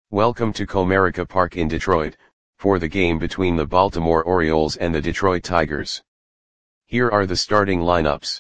Welcome to Comerica Park in Detroit, for the game between the Baltimore Orioles and the Detroit Tigers. Here are the starting lineups.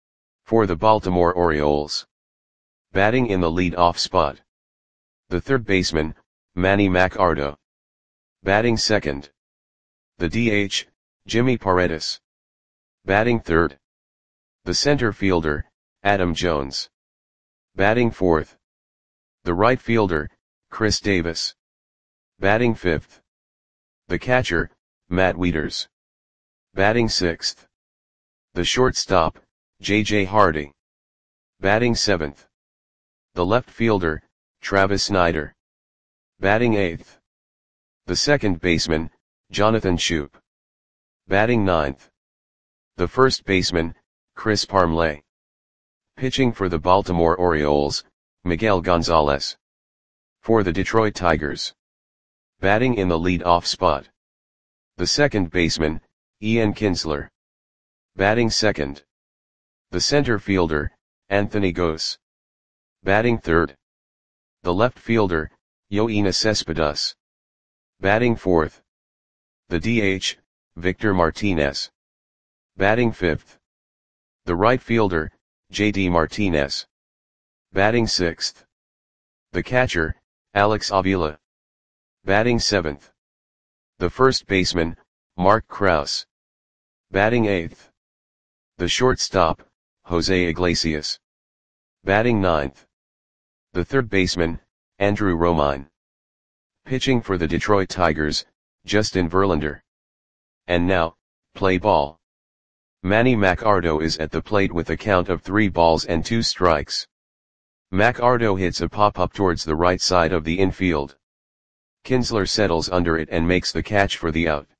For the Baltimore Orioles. Batting in the lead-off spot. The third baseman, Manny Machado. Batting second. The DH, Jimmy Paredes. Batting third. The center fielder, Adam Jones. Batting fourth. The right fielder, Chris Davis. Batting fifth. The catcher, Matt Wieters. Batting sixth. The shortstop, J.J. Hardy. Batting seventh. The left fielder, Travis Snider. Batting eighth. The second baseman, Jonathan Schoop. Batting ninth. The first baseman, Chris Parmelee. Pitching for the Baltimore Orioles, Miguel Gonzalez. For the Detroit Tigers. Batting in the lead-off spot. The second baseman, Ian Kinsler. Batting second. The center fielder, Anthony Gose. Batting third. The left fielder, Yoenis Cespedes. Batting fourth. The DH, Victor Martinez. Batting fifth. The right fielder, J.D. Martinez. Batting sixth. The catcher, Alex Avila. Batting seventh. The first baseman, Mark Krause. Batting eighth. The shortstop, Jose Iglesias. Batting ninth. The third baseman, Andrew Romine. Pitching for the Detroit Tigers, Justin Verlander. And now, play ball. Manny Machado is at the plate with a count of 3 balls and 2 strikes. Machado hits a pop-up towards the right side of the infield. Kinsler settles under it and makes the catch for the out.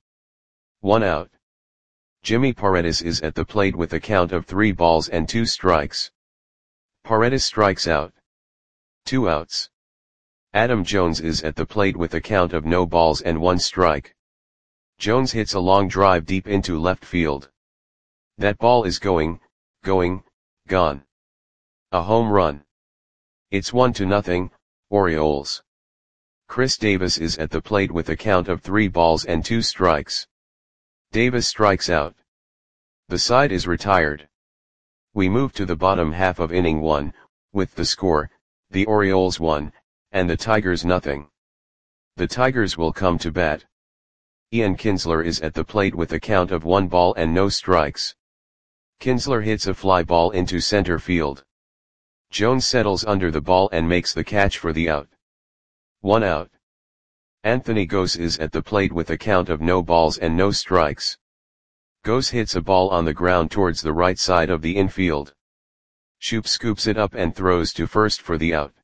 1 out. Jimmy Paredes is at the plate with a count of 3 balls and 2 strikes. Paredes strikes out. 2 outs. Adam Jones is at the plate with a count of no balls and 1 strike. Jones hits a long drive deep into left field. That ball is gone. A home run. It's 1-0, Orioles. Chris Davis is at the plate with a count of 3 balls and 2 strikes. Davis strikes out. The side is retired. We move to the bottom half of inning 1, with the score, the Orioles 1, and the Tigers 0. The Tigers will come to bat. Ian Kinsler is at the plate with a count of 1 ball and no strikes. Kinsler hits a fly ball into center field. Jones settles under the ball and makes the catch for the out. 1 out. Anthony Gose is at the plate with a count of no balls and no strikes. Gose hits a ball on the ground towards the right side of the infield. Schoop scoops it up and throws to first for the out.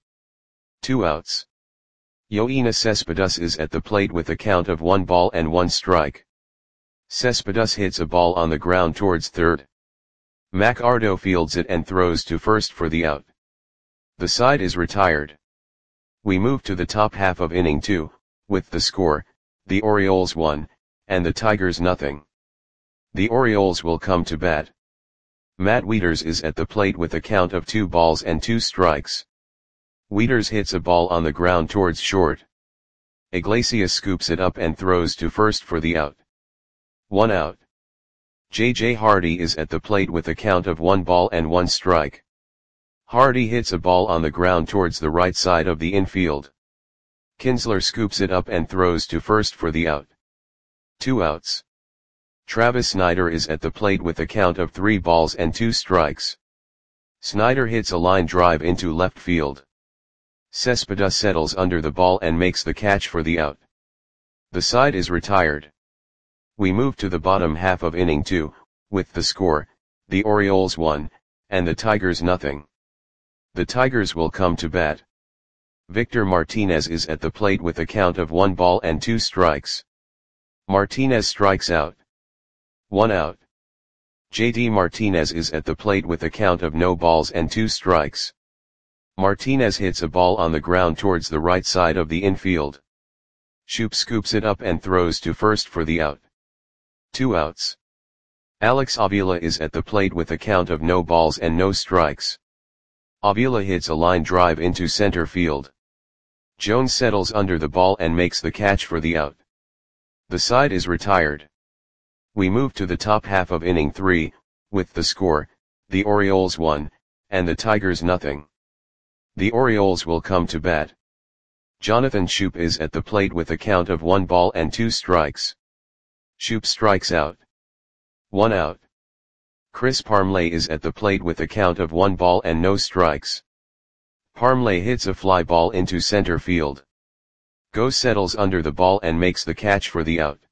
2 outs. Yoenis Cespedes is at the plate with a count of 1 ball and 1 strike. Cespedes hits a ball on the ground towards third. Machado fields it and throws to first for the out. The side is retired. We move to the top half of inning 2, with the score, the Orioles 1, and the Tigers 0. The Orioles will come to bat. Matt Wieters is at the plate with a count of 2 balls and 2 strikes. Wieters hits a ball on the ground towards short. Iglesias scoops it up and throws to first for the out. 1 out. J.J. Hardy is at the plate with a count of 1 ball and 1 strike. Hardy hits a ball on the ground towards the right side of the infield. Kinsler scoops it up and throws to first for the out. 2 outs. Travis Snider is at the plate with a count of 3 balls and 2 strikes. Snider hits a line drive into left field. Cespedes settles under the ball and makes the catch for the out. The side is retired. We move to the bottom half of inning 2, with the score, the Orioles 1, and the Tigers 0. The Tigers will come to bat. Victor Martinez is at the plate with a count of 1 ball and 2 strikes. Martinez strikes out. 1 out. J.D. Martinez is at the plate with a count of no balls and 2 strikes. Martinez hits a ball on the ground towards the right side of the infield. Schoop scoops it up and throws to first for the out. 2 outs. Alex Avila is at the plate with a count of no balls and no strikes. Avila hits a line drive into center field. Jones settles under the ball and makes the catch for the out. The side is retired. We move to the top half of inning 3, with the score, the Orioles 1, and the Tigers nothing. The Orioles will come to bat. Jonathan Schoop is at the plate with a count of 1 ball and 2 strikes. Schoop strikes out. 1 out. Chris Parmelee is at the plate with a count of 1 ball and no strikes. Parmelee hits a fly ball into center field. Gose settles under the ball and makes the catch for the out.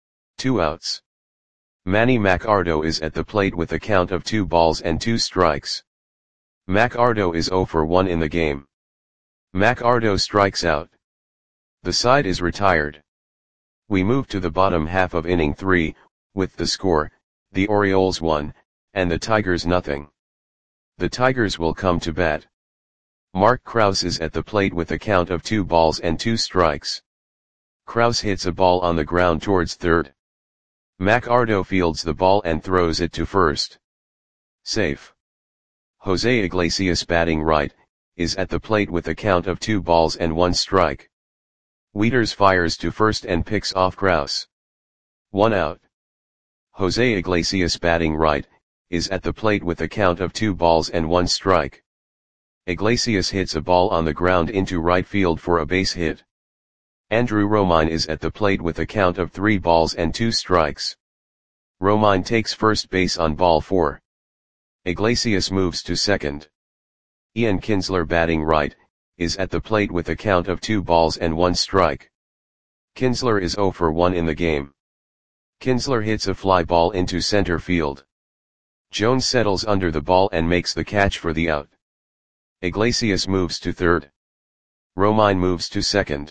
2 outs. Manny Machado is at the plate with a count of 2 balls and 2 strikes. Machado is 0 for 1 in the game. Machado strikes out. The side is retired. We move to the bottom half of inning 3, with the score, the Orioles 1, and the Tigers nothing. The Tigers will come to bat. Mark Krause is at the plate with a count of 2 balls and 2 strikes. Krause hits a ball on the ground towards third. Machado fields the ball and throws it to first. Safe. Jose Iglesias, batting right, is at the plate with a count of 2 balls and 1 strike. Wieters fires to first and picks off Krause. 1 out. Jose Iglesias, batting right, is at the plate with a count of 2 balls and 1 strike. Iglesias hits a ball on the ground into right field for a base hit. Andrew Romine is at the plate with a count of 3 balls and 2 strikes. Romine takes first base on ball 4. Iglesias moves to second. Ian Kinsler, batting right, is at the plate with a count of 2 balls and 1 strike. Kinsler is 0 for 1 in the game. Kinsler hits a fly ball into center field. Jones settles under the ball and makes the catch for the out. Iglesias moves to third. Romine moves to second.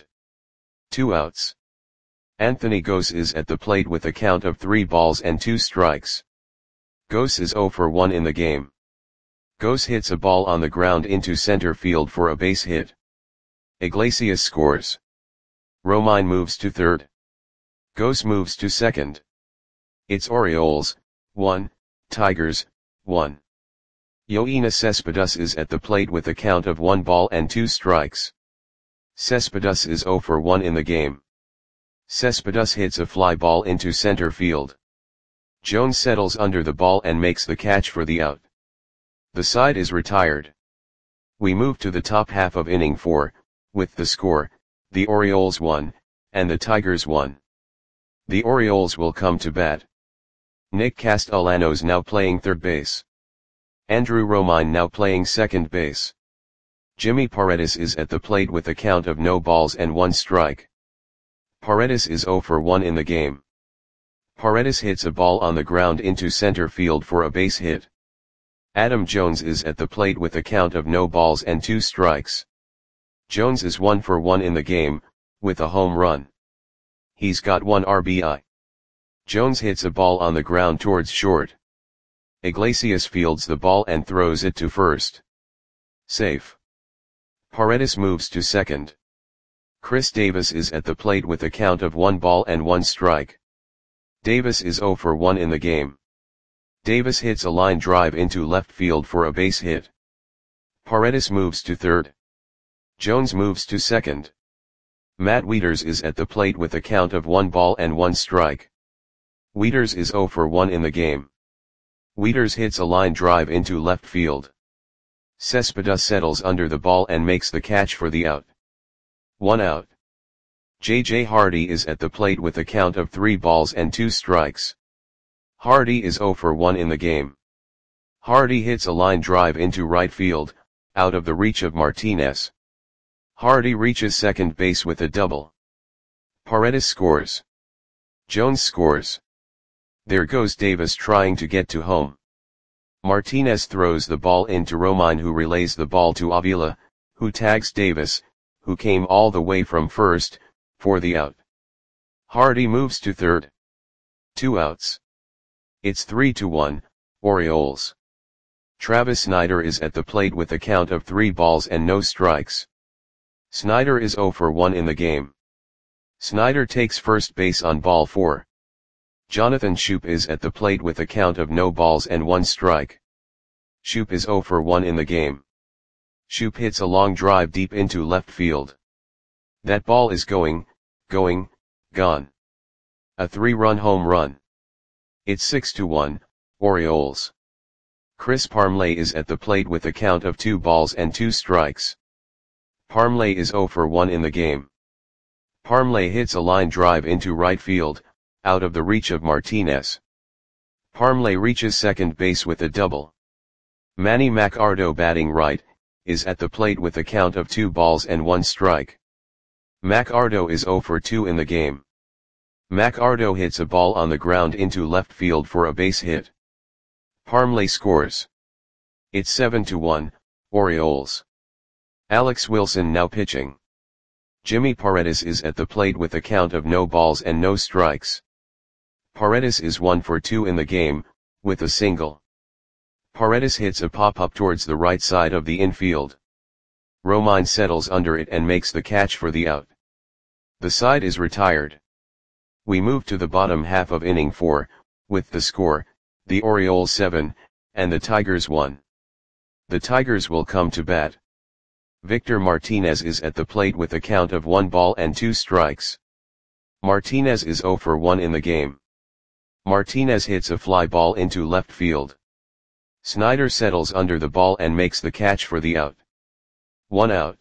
2 outs. Anthony Gose is at the plate with a count of 3 balls and 2 strikes. Gose is 0 for 1 in the game. Gose hits a ball on the ground into center field for a base hit. Iglesias scores. Romine moves to third. Gose moves to second. It's Orioles 1, Tigers 1. Yoenis Cespedes is at the plate with a count of 1 ball and 2 strikes. Cespedes is 0 for 1 in the game. Cespedes hits a fly ball into center field. Jones settles under the ball and makes the catch for the out. The side is retired. We move to the top half of inning 4, with the score, the Orioles 1, and the Tigers 1. The Orioles will come to bat. Nick Castellanos now playing third base. Andrew Romine now playing second base. Jimmy Paredes is at the plate with a count of no balls and 1 strike. Paredes is 0 for 1 in the game. Paredes hits a ball on the ground into center field for a base hit. Adam Jones is at the plate with a count of no balls and 2 strikes. Jones is 1 for 1 in the game, with a home run. He's got 1 RBI. Jones hits a ball on the ground towards short. Iglesias fields the ball and throws it to first. Safe. Paredes moves to second. Chris Davis is at the plate with a count of 1 ball and 1 strike. Davis is 0 for 1 in the game. Davis hits a line drive into left field for a base hit. Paredes moves to third. Jones moves to second. Matt Wieters is at the plate with a count of 1 ball and 1 strike. Wieters is 0 for 1 in the game. Wieters hits a line drive into left field. Cespedes settles under the ball and makes the catch for the out. 1 out. J.J. Hardy is at the plate with a count of 3 balls and 2 strikes. Hardy is 0 for 1 in the game. Hardy hits a line drive into right field, out of the reach of Martinez. Hardy reaches second base with a double. Paredes scores. Jones scores. There goes Davis trying to get to home. Martinez throws the ball into Romine, who relays the ball to Avila, who tags Davis, who came all the way from first, for the out. Hardy moves to third. 2 outs. It's 3-1, Orioles. Travis Snider is at the plate with a count of 3 balls and no strikes. Snider is 0 for 1 in the game. Snider takes first base on ball 4. Jonathan Schoop is at the plate with a count of no balls and 1 strike. Schoop is 0 for 1 in the game. Schoop hits a long drive deep into left field. That ball is going, gone. A 3-run home run. It's 6-1, Orioles. Chris Parmelee is at the plate with a count of 2 balls and 2 strikes. Parmelee is 0 for 1 in the game. Parmelee hits a line drive into right field, out of the reach of Martinez. Parmelee reaches second base with a double. Manny Machado, batting right, is at the plate with a count of 2 balls and 1 strike. Machado is 0 for 2 in the game. Machado hits a ball on the ground into left field for a base hit. Parmelee scores. It's 7-1, Orioles. Alex Wilson now pitching. Jimmy Paredes is at the plate with a count of no balls and no strikes. Paredes is 1 for 2 in the game, with a single. Paredes hits a pop-up towards the right side of the infield. Romine settles under it and makes the catch for the out. The side is retired. We move to the bottom half of inning 4, with the score, the Orioles 7, and the Tigers 1. The Tigers will come to bat. Victor Martinez is at the plate with a count of 1 ball and 2 strikes. Martinez is 0 for 1 in the game. Martinez hits a fly ball into left field. Snyder settles under the ball and makes the catch for the out. 1 out.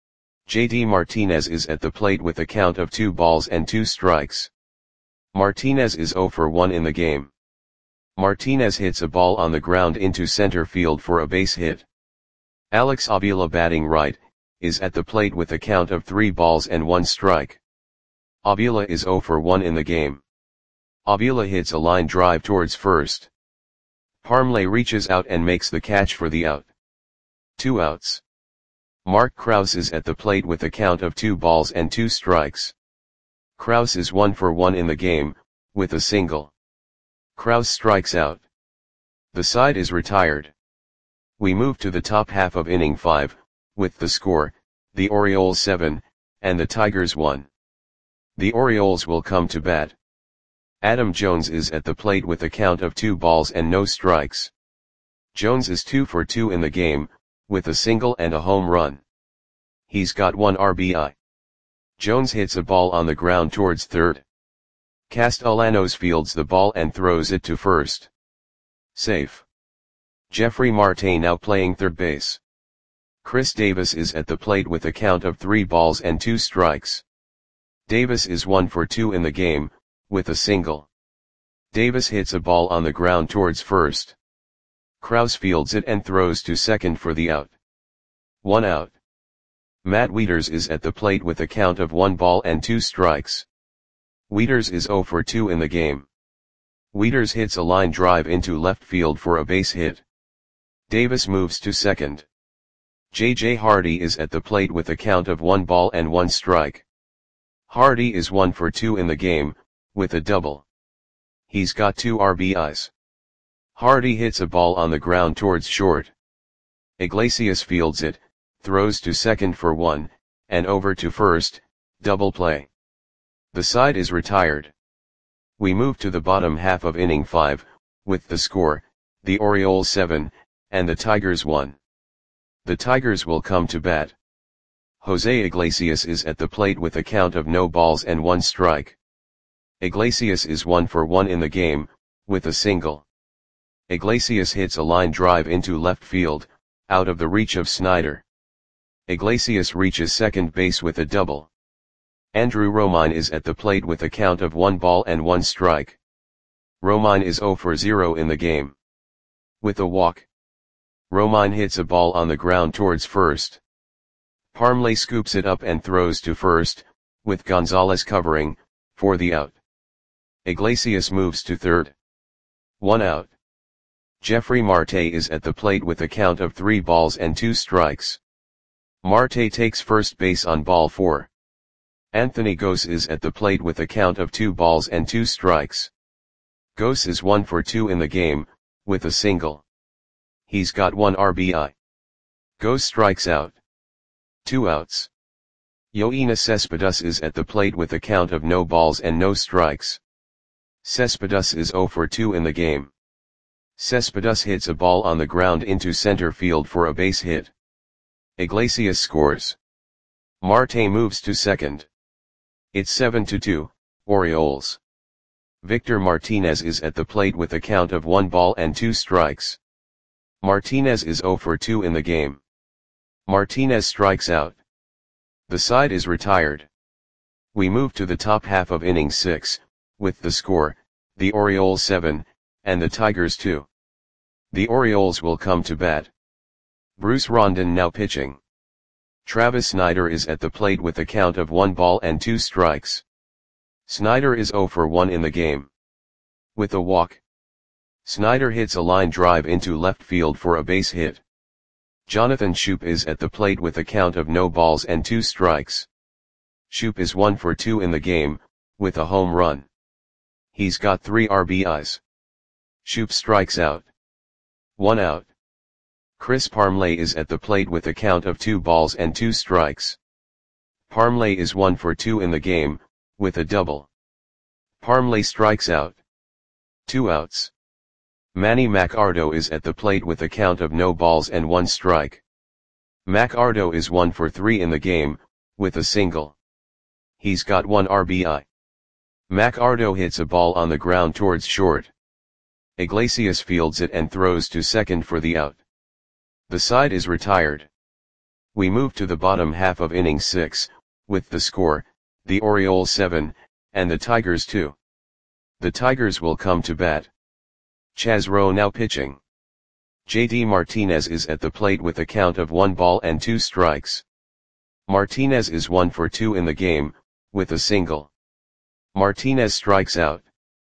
JD Martinez is at the plate with a count of 2 balls and 2 strikes. Martinez is 0 for 1 in the game. Martinez hits a ball on the ground into center field for a base hit. Alex Avila, batting right, is at the plate with a count of 3 balls and 1 strike. Avila is 0 for 1 in the game. Avila hits a line drive towards first. Parmelee reaches out and makes the catch for the out. 2 outs. Mark Krause is at the plate with a count of 2 balls and 2 strikes. Krause is 1 for 1 in the game, with a single. Krause strikes out. The side is retired. We move to the top half of inning 5, with the score, the Orioles 7, and the Tigers 1. The Orioles will come to bat. Adam Jones is at the plate with a count of 2 balls and no strikes. Jones is 2 for 2 in the game, with a single and a home run. He's got 1 RBI. Jones hits a ball on the ground towards third. Castellanos fields the ball and throws it to first. Safe. Jeffrey Marte now playing third base. Chris Davis is at the plate with a count of 3 balls and 2 strikes. Davis is 1 for 2 in the game, with a single. Davis hits a ball on the ground towards first. Krause fields it and throws to second for the out. 1 out. Matt Wieters is at the plate with a count of 1 ball and 2 strikes. Wieters is 0 for 2 in the game. Wieters hits a line drive into left field for a base hit. Davis moves to second. J.J. Hardy is at the plate with a count of 1 ball and 1 strike. Hardy is 1 for 2 in the game, with a double. He's got 2 RBIs. Hardy hits a ball on the ground towards short. Iglesias fields it, throws to second for 1, and over to first, double play. The side is retired. We move to the bottom half of inning 5, with the score, the Orioles 7, and the Tigers 1. The Tigers will come to bat. Jose Iglesias is at the plate with a count of no balls and 1 strike. Iglesias is 1 for 1 in the game, with a single. Iglesias hits a line drive into left field, out of the reach of Snyder. Iglesias reaches second base with a double. Andrew Romine is at the plate with a count of 1 ball and 1 strike. Romine is 0 for 0 in the game. With a walk. Romine hits a ball on the ground towards first. Parmelee scoops it up and throws to first, with Gonzalez covering, for the out. Iglesias moves to third. 1 out. Jeffrey Marte is at the plate with a count of 3 balls and 2 strikes. Marte takes first base on ball 4. Anthony Gose is at the plate with a count of 2 balls and 2 strikes. Gose is 1 for 2 in the game, with a single. He's got 1 RBI. Gose strikes out. 2 outs. Yoenis Cespedes is at the plate with a count of no balls and no strikes. Cespedes is 0 for 2 in the game. Cespedes hits a ball on the ground into center field for a base hit. Iglesias scores. Marte moves to second. It's 7-2, Orioles. Victor Martinez is at the plate with a count of 1 ball and 2 strikes. Martinez is 0 for 2 in the game. Martinez strikes out. The side is retired. We move to the top half of inning 6, with the score, the Orioles 7, and the Tigers 2. The Orioles will come to bat. Bruce Rondon now pitching. Travis Snider is at the plate with a count of 1 ball and 2 strikes. Snider is 0 for 1 in the game. With a walk. Snider hits a line drive into left field for a base hit. Jonathan Schoop is at the plate with a count of no balls and 2 strikes. Schoop is 1 for 2 in the game, with a home run. He's got 3 RBIs. Schoop strikes out. 1 out. Chris Parmelee is at the plate with a count of 2 balls and 2 strikes. Parmelee is 1 for 2 in the game, with a double. Parmelee strikes out. 2 outs. Manny Machado is at the plate with a count of no balls and 1 strike. Machado is 1 for 3 in the game, with a single. He's got 1 RBI. Machado hits a ball on the ground towards short. Iglesias fields it and throws to second for the out. The side is retired. We move to the bottom half of inning 6, with the score, the Orioles 7, and the Tigers 2. The Tigers will come to bat. Chaz Roe now pitching. JD Martinez is at the plate with a count of 1 ball and 2 strikes. Martinez is 1 for 2 in the game, with a single. Martinez strikes out.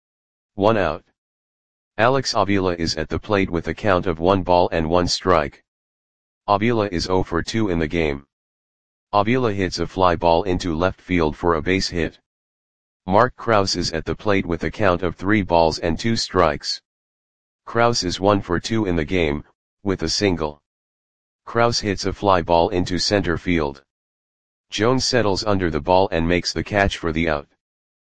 1 out. Alex Avila is at the plate with a count of 1 ball and 1 strike. Avila is 0 for 2 in the game. Avila hits a fly ball into left field for a base hit. Mark Krause is at the plate with a count of 3 balls and 2 strikes. Krause is 1 for 2 in the game, with a single. Krause hits a fly ball into center field. Jones settles under the ball and makes the catch for the out.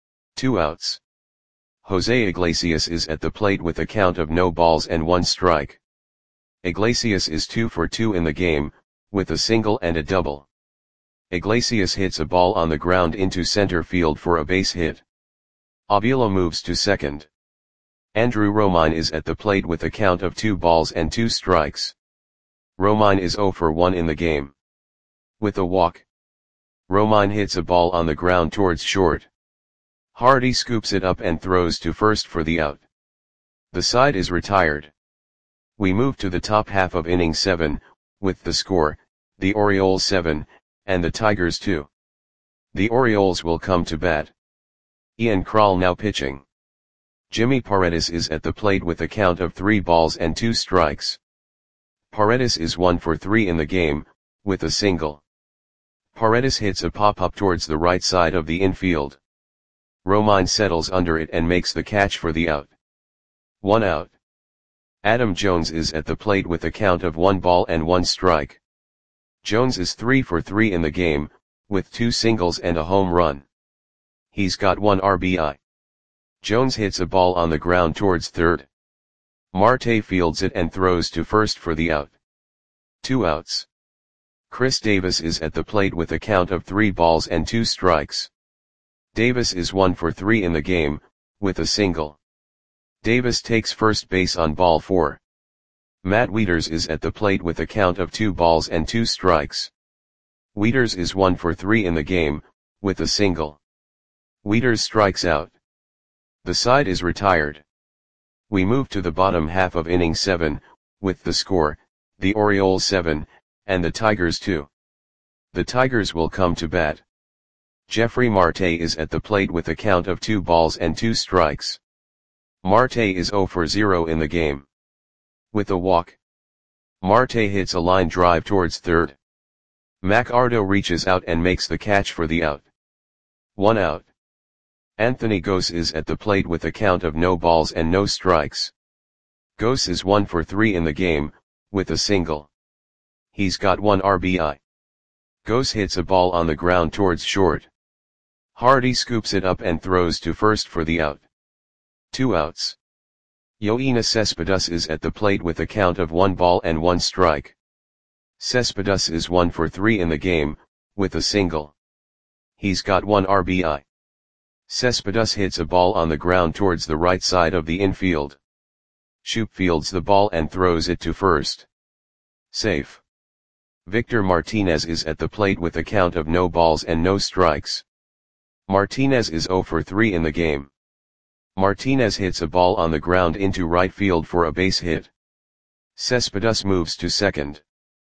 2 outs. Jose Iglesias is at the plate with a count of no balls and 1 strike. Iglesias is 2 for 2 in the game, with a single and a double. Iglesias hits a ball on the ground into center field for a base hit. Avila moves to second. Andrew Romine is at the plate with a count of 2 balls and 2 strikes. Romine is 0 for 1 in the game. With a walk. Romine hits a ball on the ground towards short. Hardy scoops it up and throws to first for the out. The side is retired. We move to the top half of inning 7, with the score, the Orioles 7, and the Tigers 2. The Orioles will come to bat. Ian Krall now pitching. Jimmy Paredes is at the plate with a count of 3 balls and 2 strikes. Paredes is 1 for 3 in the game, with a single. Paredes hits a pop-up towards the right side of the infield. Romine settles under it and makes the catch for the out. 1 out. Adam Jones is at the plate with a count of 1 ball and 1 strike. Jones is 3 for 3 in the game, with 2 singles and a home run. He's got 1 RBI. Jones hits a ball on the ground towards third. Marte fields it and throws to first for the out. 2 outs. Chris Davis is at the plate with a count of 3 balls and 2 strikes. Davis is 1 for 3 in the game, with a single. Davis takes first base on ball 4. Matt Wieters is at the plate with a count of 2 balls and 2 strikes. Wieters is 1 for 3 in the game, with a single. Wieters strikes out. The side is retired. We move to the bottom half of inning 7, with the score, the Orioles 7, and the Tigers 2. The Tigers will come to bat. Jeffrey Marte is at the plate with a count of 2 balls and 2 strikes. Marte is 0 for 0 in the game. With a walk. Marte hits a line drive towards third. Machado reaches out and makes the catch for the out. 1 out. Anthony Gose is at the plate with a count of no balls and no strikes. Gose is 1 for 3 in the game, with a single. He's got 1 RBI. Gose hits a ball on the ground towards short. Hardy scoops it up and throws to first for the out. 2 outs. Yoenis Cespedes is at the plate with a count of 1 ball and 1 strike. Cespedes is 1 for 3 in the game, with a single. He's got 1 RBI. Cespedes hits a ball on the ground towards the right side of the infield. Shoop fields the ball and throws it to first. Safe. Victor Martinez is at the plate with a count of no balls and no strikes. Martinez is 0 for 3 in the game. Martinez hits a ball on the ground into right field for a base hit. Cespedes moves to second.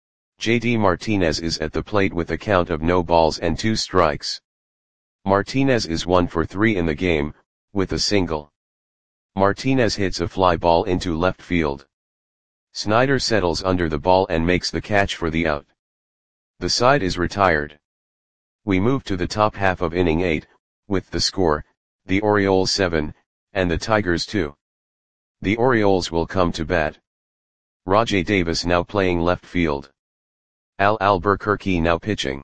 JD Martinez is at the plate with a count of no balls and 2 strikes. Martinez is 1 for 3 in the game, with a single. Martinez hits a fly ball into left field. Snyder settles under the ball and makes the catch for the out. The side is retired. We move to the top half of inning 8, with the score, the Orioles 7, and the Tigers 2. The Orioles will come to bat. Rajai Davis now playing left field. Al Albuquerque now pitching.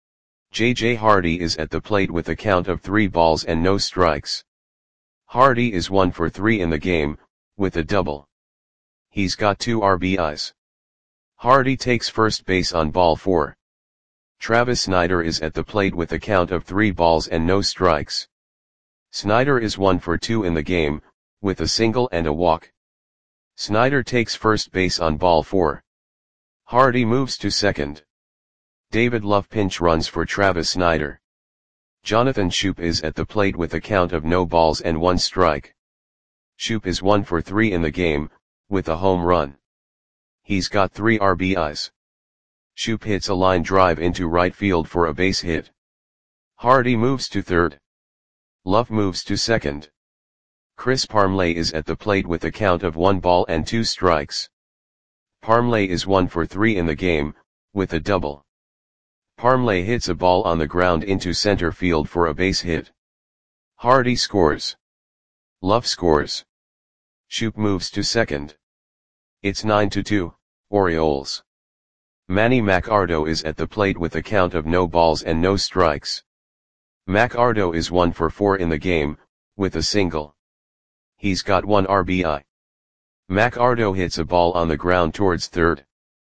J.J. Hardy is at the plate with a count of 3 balls and no strikes. Hardy is 1 for 3 in the game, with a double. He's got 2 RBIs. Hardy takes first base on ball 4. Travis Snyder is at the plate with a count of 3 balls and no strikes. Snyder is 1 for 2 in the game, with a single and a walk. Snyder takes first base on ball 4. Hardy moves to second. David Love pinch runs for Travis Snyder. Jonathan Schoop is at the plate with a count of no balls and 1 strike. Schoop is 1 for 3 in the game, with a home run. He's got 3 RBIs. Schoop hits a line drive into right field for a base hit. Hardy moves to third. Love moves to second. Chris Parmelee is at the plate with a count of 1 ball and 2 strikes. Parmelee is 1 for 3 in the game, with a double. Parmelee hits a ball on the ground into center field for a base hit. Hardy scores. Love scores. Schoop moves to second. It's 9-2, Orioles. Manny Machado is at the plate with a count of no balls and no strikes. Machado is 1 for 4 in the game, with a single. He's got 1 RBI. Machado hits a ball on the ground towards third.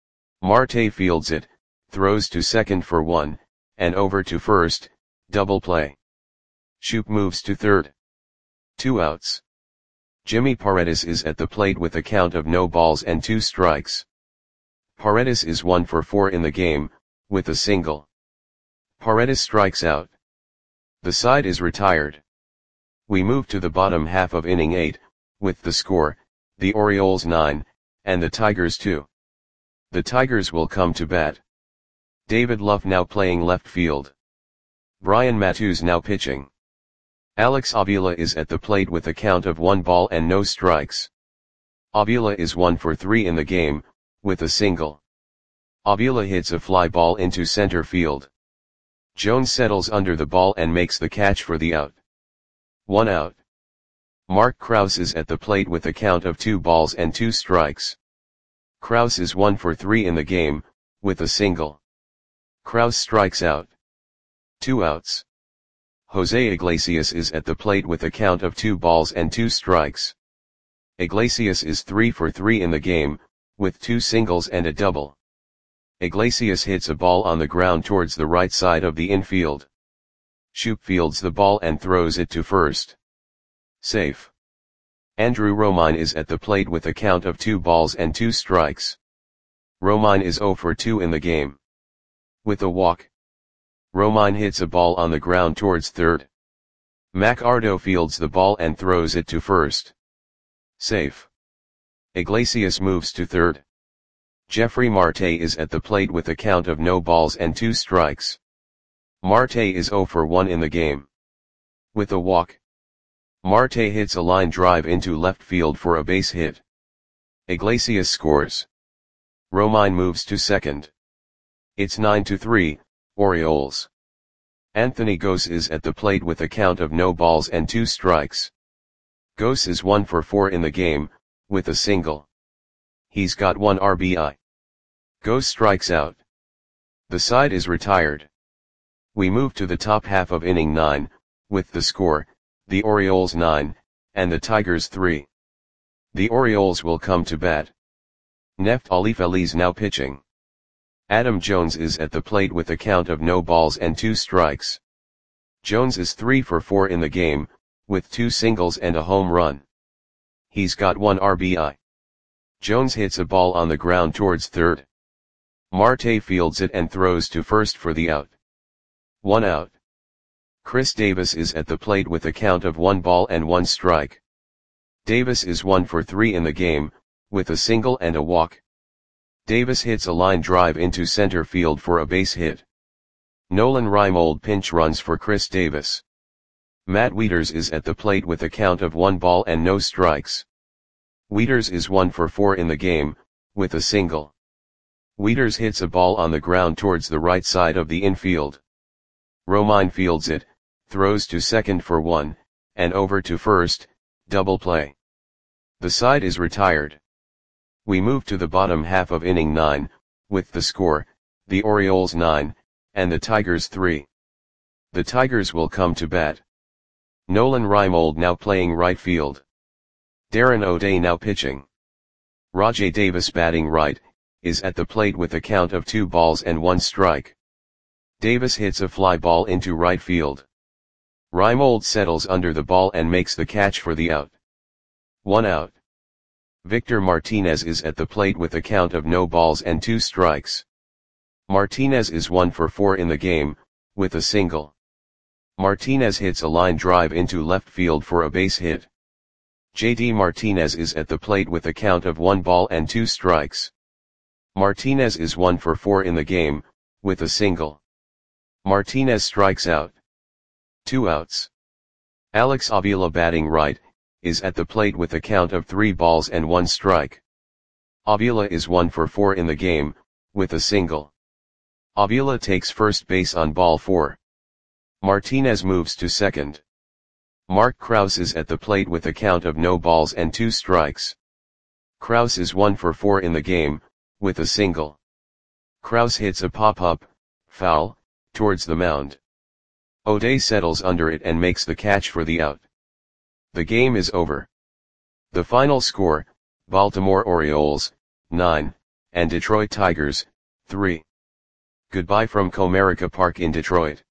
Marte fields it, throws to second for 1, and over to first, double play. Schoop moves to third. 2 outs. Jimmy Paredes is at the plate with a count of no balls and 2 strikes. Paredes is 1 for 4 in the game, with a single. Paredes strikes out. The side is retired. We move to the bottom half of inning 8, with the score, the Orioles 9, and the Tigers 2. The Tigers will come to bat. David Love now playing left field. Brian Matusz now pitching. Alex Avila is at the plate with a count of 1 ball and no strikes. Avila is 1 for 3 in the game, with a single. Avila hits a fly ball into center field. Jones settles under the ball and makes the catch for the out. 1 out. Mark Krause is at the plate with a count of 2 balls and 2 strikes. Krause is 1 for 3 in the game, with a single. Krause strikes out. 2 outs. Jose Iglesias is at the plate with a count of 2 balls and 2 strikes. Iglesias is 3 for 3 in the game, with 2 singles and a double. Iglesias hits a ball on the ground towards the right side of the infield. Schoop fields the ball and throws it to first. Safe. Andrew Romine is at the plate with a count of 2 balls and 2 strikes. Romine is 0 for 2 in the game. With a walk. Romine hits a ball on the ground towards third. Machado fields the ball and throws it to first. Safe. Iglesias moves to third. Jeffrey Marte is at the plate with a count of no balls and 2 strikes. Marte is 0 for 1 in the game. With a walk. Marte hits a line drive into left field for a base hit. Iglesias scores. Romine moves to second. It's 9-3, Orioles. Anthony Gose is at the plate with a count of no balls and 2 strikes. Gose is 1 for 4 in the game, with a single. He's got 1 RBI. Gose strikes out. The side is retired. We move to the top half of inning 9, with the score, the Orioles 9, and the Tigers 3. The Orioles will come to bat. Neft Ali Feliz now pitching. Adam Jones is at the plate with a count of no balls and 2 strikes. Jones is 3 for 4 in the game, with 2 singles and a home run. He's got 1 RBI. Jones hits a ball on the ground towards third. Marte fields it and throws to first for the out. 1 out. Chris Davis is at the plate with a count of 1 ball and 1 strike. Davis is 1 for 3 in the game, with a single and a walk. Davis hits a line drive into center field for a base hit. Nolan Reimold pinch runs for Chris Davis. Matt Wieters is at the plate with a count of 1 ball and no strikes. Wieters is 1 for 4 in the game, with a single. Wieters hits a ball on the ground towards the right side of the infield. Romine fields it, throws to second for 1, and over to first, double play. The side is retired. We move to the bottom half of inning 9, with the score, the Orioles 9, and the Tigers 3. The Tigers will come to bat. Nolan Reimold now playing right field. Darren O'Day now pitching. Rajai Davis batting right, is at the plate with a count of 2 balls and 1 strike. Davis hits a fly ball into right field. Reimold settles under the ball and makes the catch for the out. 1 out. Victor Martinez is at the plate with a count of no balls and 2 strikes. Martinez is 1 for 4 in the game, with a single. Martinez hits a line drive into left field for a base hit. JD Martinez is at the plate with a count of 1 ball and 2 strikes. Martinez is 1 for 4 in the game, with a single. Martinez strikes out. 2 outs. Alex Avila batting right, is at the plate with a count of 3 balls and 1 strike. Avila is 1 for 4 in the game, with a single. Avila takes first base on ball 4. Martinez moves to second. Mark Krause is at the plate with a count of no balls and 2 strikes. Krause is 1 for 4 in the game, with a single. Krause hits a pop-up, foul, towards the mound. O'Day settles under it and makes the catch for the out. The game is over. The final score, Baltimore Orioles, 9, and Detroit Tigers, 3. Goodbye from Comerica Park in Detroit.